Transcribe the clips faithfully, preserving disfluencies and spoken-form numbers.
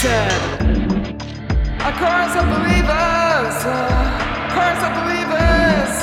A chorus of believers, a chorus of believers.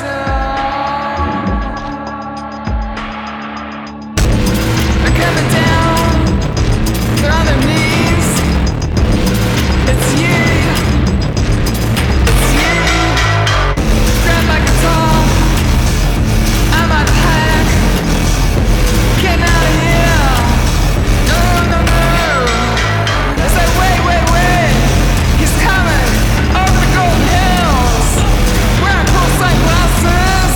They're coming down, they're on their knees. It's you, it's you. Grab my guitar, I might pack. Get out of here. No, no, no. I say, wait, wait, wait. He's coming over the golden hills. Wearing cool sunglasses.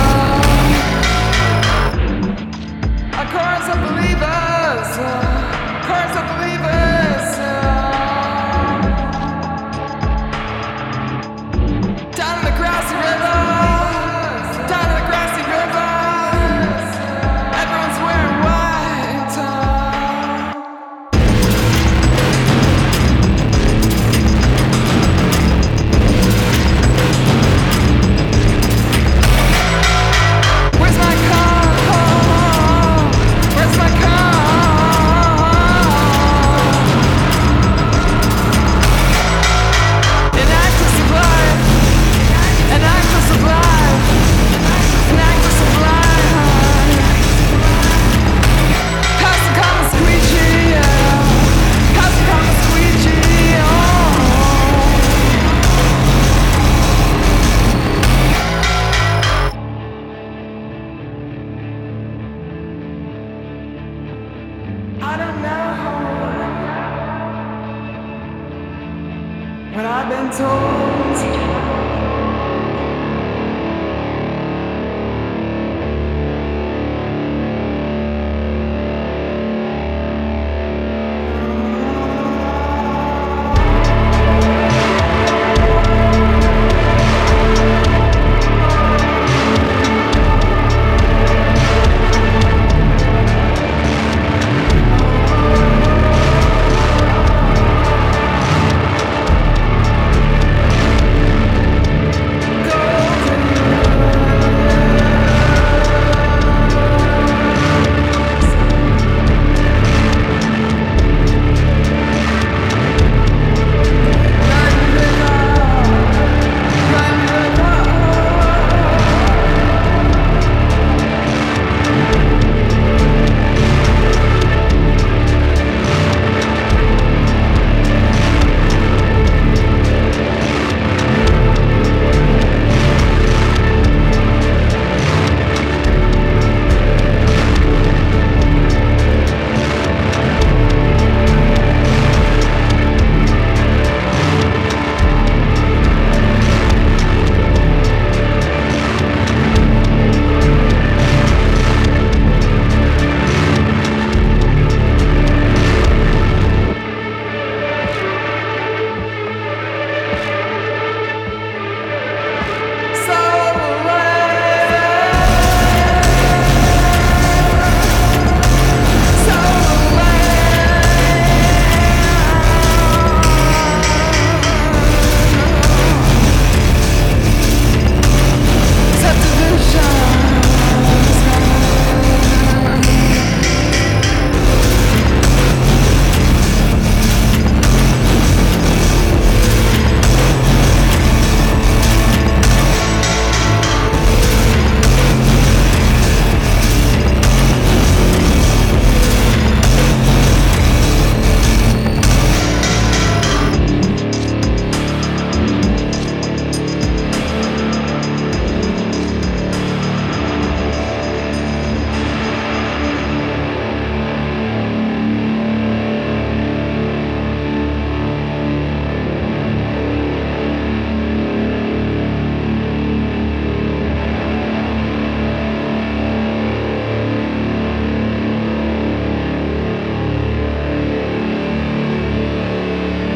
A chorus of believers. A chorus of believers. Down in the grassy river. Down in the grassy river. Everyone's wearing white. Where's my car? Where's my car? An actress of life. An actress of life. An actress of life. House of common squeegee, yeah. House of common squeegee, oh. I don't know, but I've been told